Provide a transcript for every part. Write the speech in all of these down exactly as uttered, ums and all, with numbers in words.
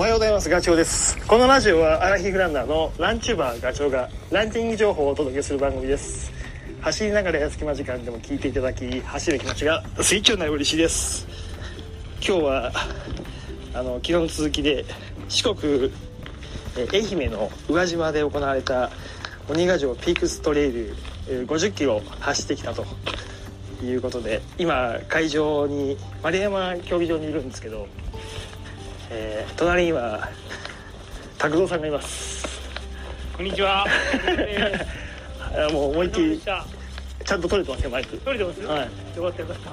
おはようございます。ガチョウです。このラジオはアラヒフランナーのランチューバーガチョウがランニング情報をお届けする番組です。走りながら隙間時間でも聞いていただき、走る気持ちがスイッチになる嬉しいです。今日はあの昨日の続きで四国愛媛の宇和島で行われた鬼ヶ城ピークストレイルごじゅっキロ走ってきたということで、今会場に丸山競技場にいるんですけど、えー、隣には拓三さんがいます。 こんにちは。 もう思いっきりちゃんと撮れてますよ、マイク。 撮れてます。 はい。 よかったよかった。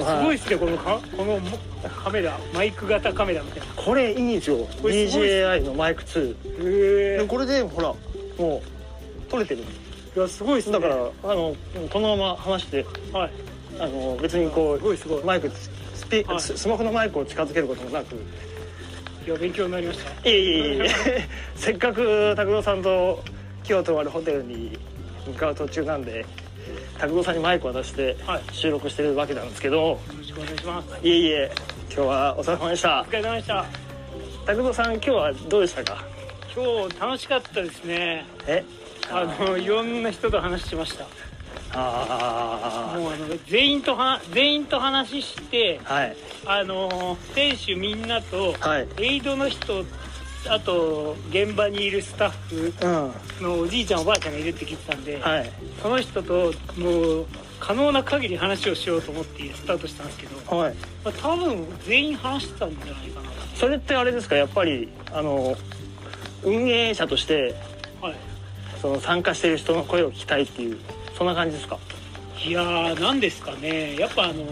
すごいですね、このかこのカメラ、マイク型カメラみたいな。 これいいんですよ。ディージェーアイ のマイクツー。へえ。これでほらもう撮れてる。 いやすごいですね。 だからあのこのまま話して、はい、あの別にこうすごいすごいマイクスピ、はい、スマホのマイクを近づけることもなく。 いや勉強になりました。 いえいえいえ。せっかく拓郎さんと今日泊まるホテルに向かう途中なんで、拓郎さんにマイクを渡して収録してるわけなんですけど、はい、よろしくお願いします。 いえいえ、今日はお疲れ様でした。 お疲れ様でした。 拓郎さん今日はどうでしたか？ 今日楽しかったですね。 え？ あのいろんな人と話しました。 ああ。 もうあの全員とは全員と話して、はい、あの選手みんなと、はい、エイドの人、あと現場にいるスタッフのおじいちゃんおばあちゃんがいるって聞いてたんで、はい、その人ともう可能な限り話をしようと思ってスタートしたんですけど、はい、まあ、多分全員話してたんじゃないかな。 それってあれですか、やっぱりあの運営者として、はい、その参加している人の声を聞きたいっていう、そんな感じですか？ いやー、なんですかね、やっぱあの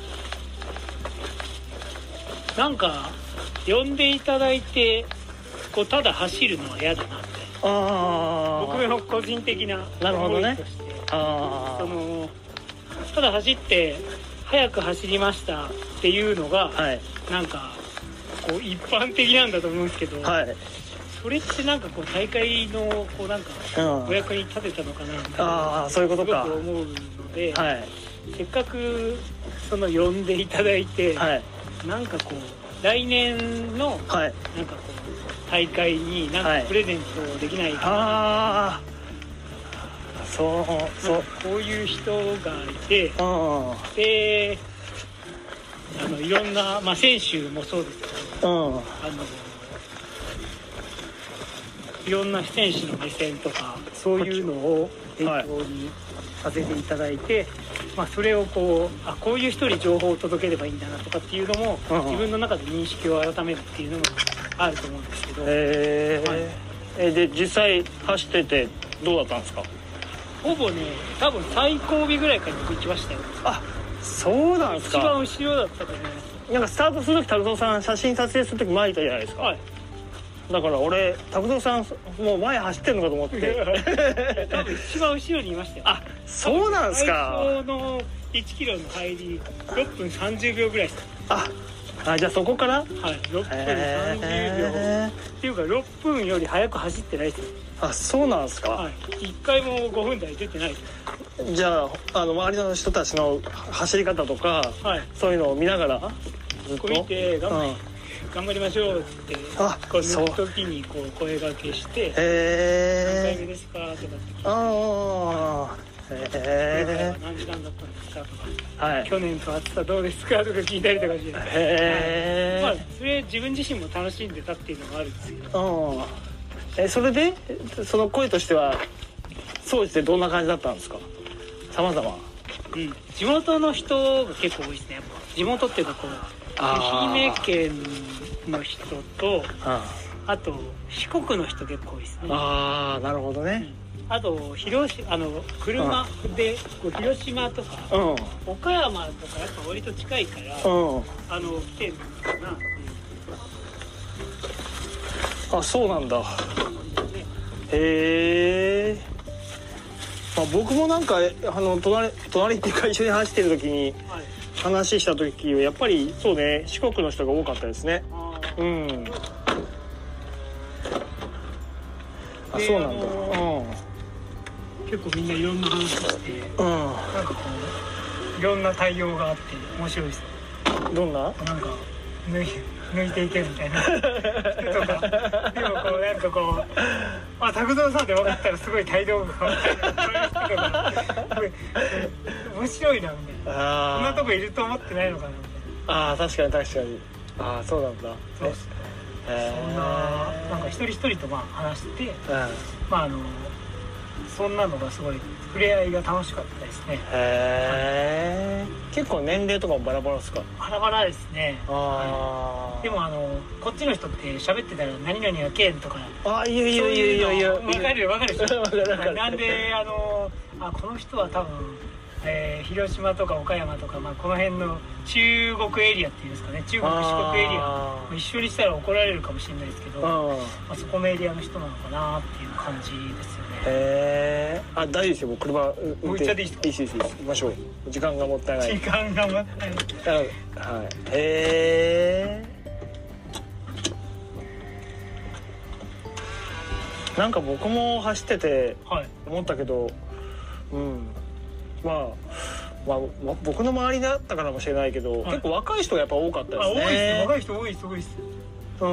なんか呼んでいただいてこうただ走るのは嫌だなって、あ僕の個人的な思いとして、ね、あそのただ走って速く走りましたっていうのが、はい、なんかこう一般的なんだと思うんですけど、はい、それってなんかこう大会のこうなんかお役に立てたのかなみたいな、あそういうことかすごく思うので、はい、せっかくその呼んでいただいて、はい、なんかこう来年の、はい、なんかこう大会になんかプレゼントできないかな、はい、あそうそう、こういう人がいて、であのいろんな、まあ、選手もそうですけど、あのいろんな選手の目線とかそういうのを勉強にさせていただいて、はい、まあ、それをこうあこういう人に情報を届ければいいんだなとかっていうのも、うん、自分の中で認識を改めるっていうのもあると思うんですけど、へー、はい、 えで実際走っててどうだったんですか？ ほぼね、多分最後尾ぐらいから行きましたよ。 あ、そうなんですか。 一番後ろだったと思います。 なんかスタートする時拓三さん写真撮影する時前いたじゃないですか。はい、だから俺拓三さんもう前走ってんのかと思って多分一番後ろにいましたよ。 あ、そうなんですか。 最初のいちキロの入りろっぷんさんじゅうびょうぐらいです。 ああ、じゃあそこから、はい、 ろっぷんさんじゅうびょうっていうかろっぷんより早く走ってないですよ。 あ、そうなんですか。 はい、いっかいもごふん台出てないです。 じゃあ、あの周りの人たちの走り方とか、はい、そういうのを見ながらずっと見て頑張り、うん、頑張りましょうって、あ、この時にこう声掛けして「何回目ですか?」とかって聞いて「ああ、へえ、何時間だったんですか?」とか、はい、去年と暑さどうですか?」とか聞いたりとかして、へえ、まあそれ自分自身も楽しんでたっていうのもあるんですけど、 えそれでその声としては当時ってどんな感じだったんですか？様々、 うん、地元の人が結構多いですね。やっぱ地元っていうかこう愛媛県の人と あ, あと四国の人結構多いですね。ああ、なるほどね。うん、あと広島、あの車でこう広島とか、うん、岡山とかやっぱ割と近いから、うん、あの来てるのかなっていう。 あ、そうなんだ。へえ。まあ、僕もなんかあの 隣, 隣っていうか一緒に走ってる時に話した時はやっぱりそうね、四国の人が多かったですね。うん。あ、そうなんだ。うん。 結構みんないろんな話して、うん、なんかこういろんな対応があって面白いです。 どんな？ なんか抜い抜いていけみたいな人とかでもこうなんかこうあ拓三さんで分かったらすごい態度がそういう人とか面白いなみたいな、こんなとこいると思ってないのかなみたいな。ああ確かに確かに。ああそうなんだ。 そうっすね。そんななんか一人一人とまあ話して、うん、まああのそんなのがすごい触れ合いが楽しかったですね。 へえ、はい、結構年齢とかもバラバラですか？ バラバラですね。あ、 はい、 でもあのこっちの人って喋ってたら何々がけんとか、 あいいよいいよいいよいいよ、 分かる分かる分かるなんであのあこの人は多分、えー、広島とか岡山とか、まあ、この辺の中国エリアっていうんですかね、中国四国エリア一緒にしたら怒られるかもしれないですけど、まあ、そこのエリアの人なのかなっていう感じですよね。 へえ、あ大丈夫ですよ、もう車もう行っちゃっていいですか？ いいですいいです、行きましょう、時間がもったいない、 時間がもったいない、 はい、へえ、なんか僕も走ってて思ったけど、はい、うんまあまあ、僕の周りだったからもしれないけど、はい、結構若い人がやっぱ多かったですね。 あ、多いです、若い人多いです多いです。 うん、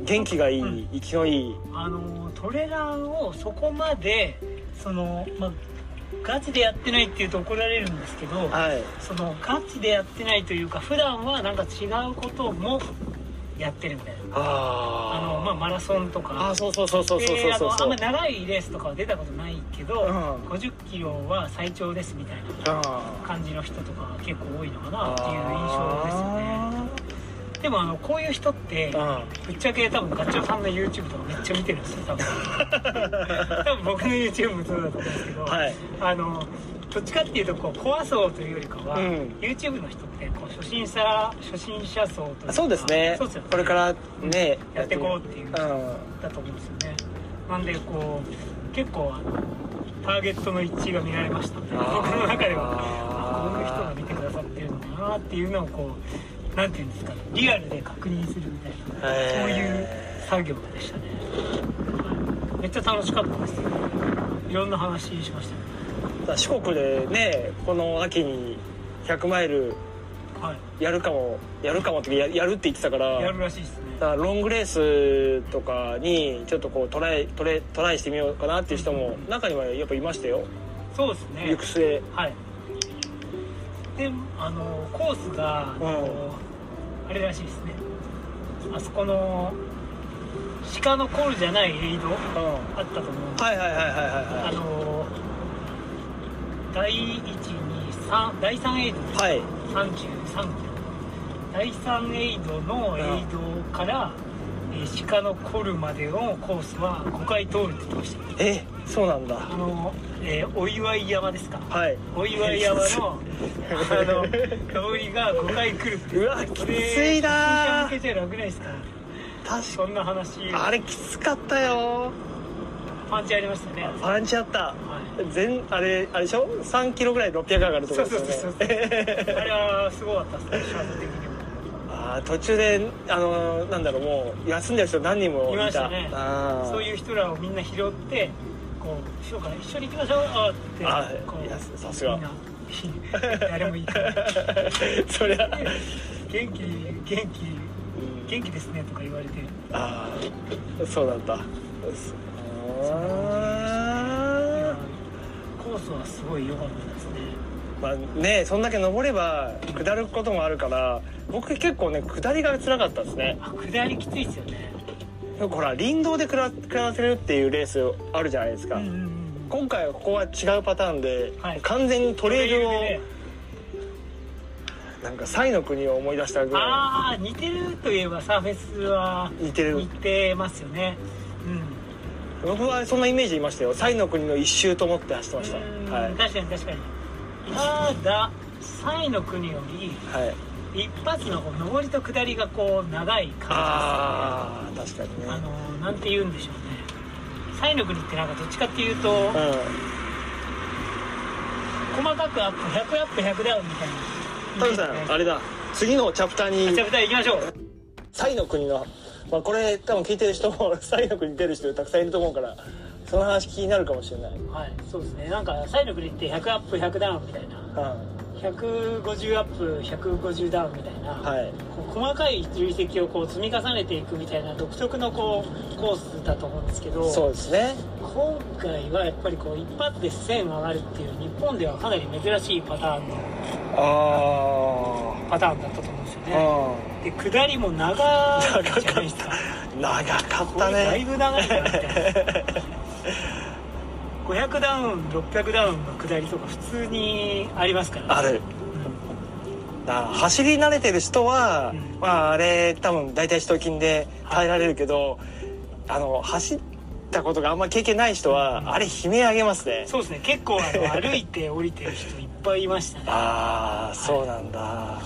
元気がいい、うん、生きのいい。 あのトレランをそこまでその、まあ、ガチでやってないっていうと怒られるんですけど、はい、そのガチでやってないというか普段はなんか違うこともやってるみたいな。ああの、まあ、マラソンとか、 あそうそうそうそうそうそうそう、 あんまり長いレースとかは出たことないけど、うん、ごじゅっキロは最長ですみたいな感じの人とかが結構多いのかなっていう印象ですよね。でもあのこういう人ってぶっちゃけ多分ガッチョウさんの YouTube とかめっちゃ見てるんですよ多分多分僕の YouTube もそうだと思うんですけど、はい、あのどっちかっていうとこうコア層というよりかは、うん、YouTube の人ってこう初心者初心者層というか、 そうですね、そうですよね、これからね、 うん、やっていこうっていう人だと思うんですよね。なんでこう結構あのターゲットの一致が見られましたので、僕の中ではこういう人が見てくださってるのかなっていうのをこうなんていうんですか、リアルで確認するみたいな、そういう作業でしたね。めっちゃ楽しかったです。いろんな話しましたね。 四国でね、この秋にひゃくマイルやるかも、やるかもってややるって言ってたから、 やるらしいですね。 だからロングレースとかにちょっとこうトライトレトライしてみようかなっていう人も中にはやっぱいましたよ。 そうですね。 行く末。はい。 で、あのコースが、うん、あれらしいですね。あそこの鹿のコールじゃないエイド、うん、あったと思うんです。はいはいはいはいはい。あのだいいち、に、さんだいさんエイドです。はい。さんじゅうさんキロ。だいさんエイドのエイドから、うん、えー、鹿のコルまでのコースはごかい通るって言ってました。 え、そうなんだ。 あの、えー、お祝い山ですか。 はい。 お祝い山のあの通りがごかい来るって。 うわ、きついな。 初心者向けじゃ楽ないですか。 確かに。 そんな話。 あれきつかったよ。 パンチありましたね。 パンチあった。はい、全あれあれでしょ。さんキロぐらいろっぴゃく上がるところですよね。 そうそうそうそうあれはすごかったですね。シャープ的にも。 あ途中であのなんだろう、もう休んでる人何人もいた。 いましたね。あそういう人らをみんな拾ってこうしようかな、一緒に行きましょうってあこう、いやさすがみんな誰もいいからそりゃ元気元気元気ですねとか言われて、 ああそうなんだ。 コースはすごい良かったですね。 まあね、そんだけ登れば下ることもあるから、僕結構ね下りが辛かったですね。 あ、下りきついですよね。 ほら林道で下らせるっていうレースあるじゃないですか、うんうんうん、今回はここは違うパターンで、はい、完全にトレイルをなんかサイの国を思い出したぐらい。 ああ、似てるといえばサーフェスは似てる、 似てますよね。 うん、僕はそんなイメージいましたよ。サイの国の一周と思って走ってました。はい、 確かに確かに。ただサイの国より、はい、一発の上りと下りがこう長い感じですね。 ああ、確かにね。 あのなんて言うんでしょうね。サイの国ってなんかどっちかっていうと、うん、細かくアップひゃくアップひゃくダウンみたいな。 タムさん、あれだ、次のチャプターにチャプター行きましょう。 サイの国の、まあ、これ多分聞いてる人もサイの国出る人たくさんいると思うから、その話気になるかもしれない。 はい、そうですね。なんかサイの国ってひゃくアップひゃくダウンみたいなひゃくごじゅうアップひゃくごじゅうダウンみたいな、 はい、 こう細かい累積をこう積み重ねていくみたいな独特のこうコースだと思うんですけど、 そうですね。 今回はやっぱりこう一発でせん上がるっていう日本ではかなり珍しいパターンのあパターンだったと思うんですよね。で下りも長いじゃないですか。 長かったね。 だいぶ長いなみたいなごひゃくダウンろっぴゃくダウンの下りとか普通にありますからね。 ある、うん、だ走り慣れてる人は、うん、まああれ多分大体一筋で耐えられるけど、はい、あの走ったことがあんまり経験ない人は、うん、あれ悲鳴上げますね。 そうですね、結構あの歩いて降りてる人いっぱいいましたね。 ああそうなんだ、 はい、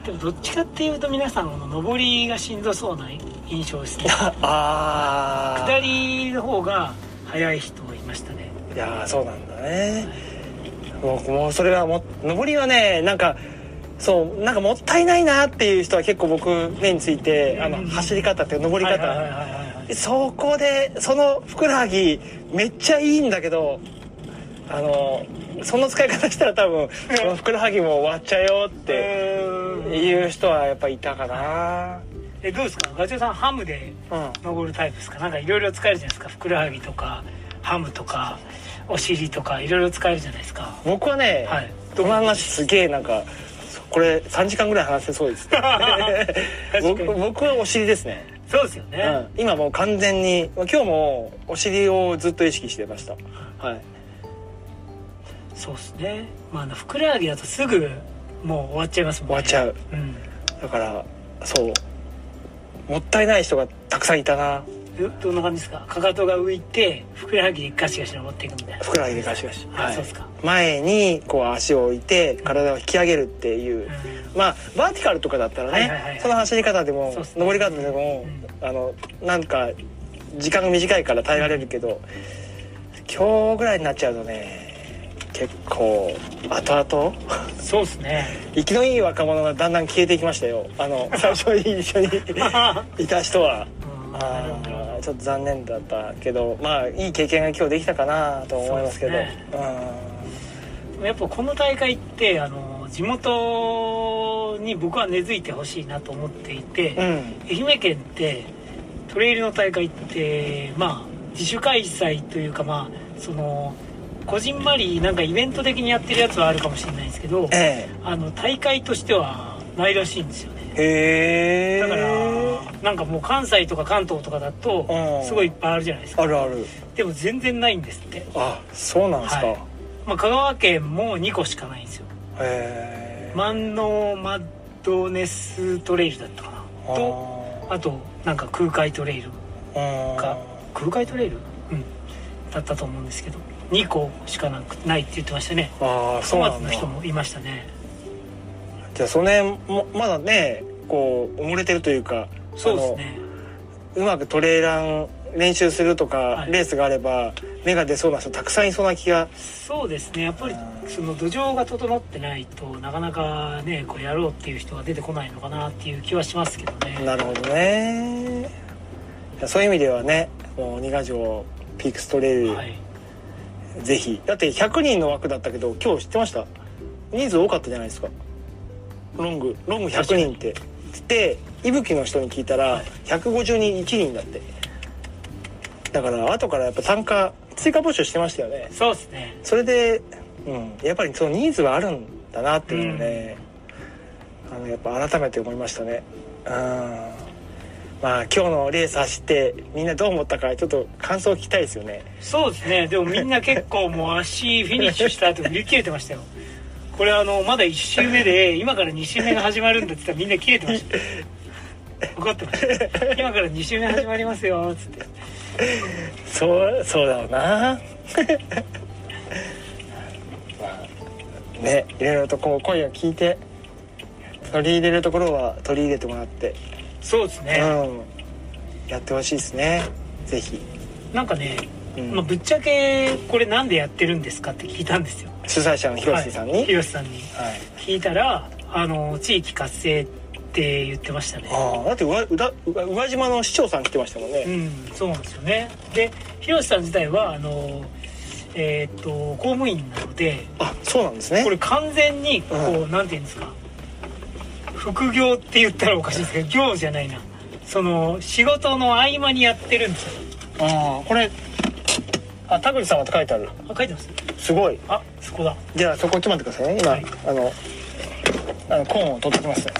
でもどっちかっていうと皆さんの上りがしんどそうな印象ですね。ああ下りの方が速い人がいましたね。 いやそうなんだね、はい、もう、もうそれはも上りはねなんかそうなんかもったいないなっていう人は結構僕目について、あの走り方っていう上り方、そこでそのふくらはぎめっちゃいいんだけど、あのその使い方したら多分そのふくらはぎも終わっちゃうよっていう人はやっぱいたかな。 えどうですかガチョウさん、ハムで登るタイプですか？なんかいろいろ使えるじゃないですか、ふくらはぎとかハムとかお尻とかいろいろ使えるじゃないですか。 僕はね、はい、この話すげえなんかこれさんじかんぐらい話せそうです僕, 僕はお尻ですね。 そうですよね、 うん、今もう完全に今日もお尻をずっと意識してました。はい、 そうですね。まあふくらはぎだとすぐもう終わっちゃいますもんね。 終わっちゃう、うん、だからそうもったいない人がたくさんいたな。 どんな感じですか？かかとが浮いてふくらはぎでガシガシ登っていくみたいな。 ふくらはぎでガシガシ、 はい、そうですか。 前にこう足を置いて体を引き上げるっていう、うん、まあバーティカルとかだったらね、はいはいはいはい、その走り方でも登り方でも、うん、あのなんか時間が短いから耐えられるけど、うん、今日ぐらいになっちゃうとね結構後々 そうですね生きのいい若者がだんだん消えていきましたよ。あの最初に一緒にいた人はあちょっと残念だったけど、まあいい経験が今日できたかなと思いますけど、ね、 うん、やっぱこの大会ってあの地元に僕は根付いてほしいなと思っていて、うん、愛媛県ってトレイルの大会ってまあ自主開催というか、まあそのこじんまりなんかイベント的にやってるやつはあるかもしれないですけど、ええ、あの大会としてはないらしいんですよね。へー。だからなんかもう関西とか関東とかだとすごいいっぱいあるじゃないですか。 あるある。 でも全然ないんですって。 あ、そうなんですか。はい、 まあ、香川県もにこしかないんですよ。へー。万能マッドネストレイルだったかなと、あとなんか空海トレイルか空海トレイル、うん、だったと思うんですけどにこしかなくないって言ってましたね。ああ、そうなんだ。の人もいましたね。 じゃあその辺もまだねこう埋もれてるというか、 そうですね、 うまくトレーラン練習するとか、はい、レースがあれば芽が出そうな人たくさんいそうな気が。 そうですね、やっぱりその土壌が整ってないとなかなかねこうやろうっていう人が出てこないのかなっていう気はしますけどね。 なるほどね。そういう意味ではねもうにが条ピークストレイル、はい、ぜひ。だってひゃくにんの枠だったけど今日知ってました？人数多かったじゃないですか。ロングロングひゃくにんってで伊吹の人に聞いたらひゃくごじゅうにんいちにんだって。だから後からやっぱ参加追加募集してましたよね。 そうですね。 それで、うん、やっぱりそのニーズはあるんだなっていうのね、うん、あのやっぱ改めて思いましたね。うん、まあ今日のレース走ってみんなどう思ったかちょっと感想を聞きたいですよね。 そうですね。でもみんな結構もう足フィニッシュした後売り切れてましたよ。これあのまだいっ周目で今からに周目が始まるんだって言ったらみんな切れてました怒ってました今からに周目始まりますよっつってそうそうだろうなまあね、いろいろとこう声を聞いて取り入れるところは取り入れてもらって、 そうですね、 うん、やってほしいですね。ぜひ。なんかね、うんまあ、ぶっちゃけこれなんでやってるんですかって聞いたんですよ、 主催者の広瀬さんに、 はい、広瀬さんに聞いたら、はい、あの地域活性って言ってましたね。 あだって宇和島の市長さん来てましたもんね。 うん、そうなんですよね。で広瀬さん自体はあのえー、っと公務員なので。 あ、そうなんですね。 これ完全にこう、うん、なんていうんですか、副業って言ったらおかしいですけど、業じゃないな、その仕事の合間にやってるんですよ。 ああ、これ、あ、田口さんはって書いてある。 あ、書いてます。 すごい。 あ、そこだ。 じゃあそこちょっと待ってくださいね。今、はい、あのあのコーンを取ってきますね。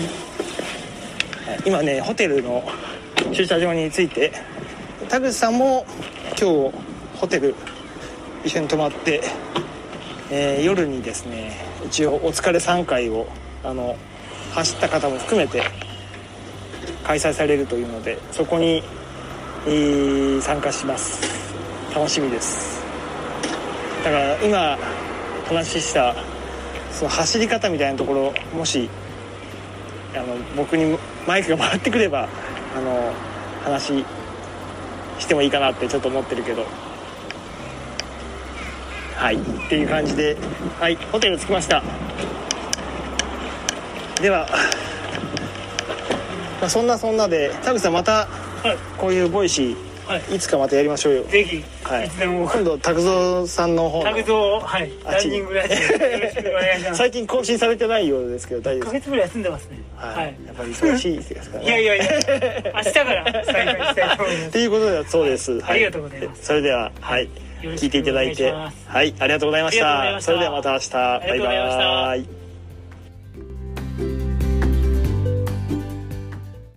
今ね、ホテルの駐車場に着いて、田口さんも今日ホテル一緒に泊まって、えー、夜にですね、一応お疲れさん会をあの走った方も含めて開催されるというので、そこに、えー、参加します。楽しみです。だから今話したその走り方みたいなところ、もしあの僕にマイクが回ってくればあの話してもいいかなってちょっと思ってるけど、はいっていう感じで、はい、ホテル着きました。では、まあ、そんなそんなで田口さん、またこういうボイシー、はい、いつかまたやりましょうよ。 ぜひ、 はい、 いつでも。 今度拓三さんの方の拓三、はい、ランニングラジオよろしくお願いします。 最近更新されてないようですけど大丈夫ですか？いっかげつぐらい休んでますね。 はい、はい、やっぱり忙しいですからね。 いやいやいや、明日から再開したいと思います。 っていうことで、そうです、はい、 ありがとうございます。 それでは、はい、聞いていただいて、はい、ありがとうございました。それではまた明日、バイバイ。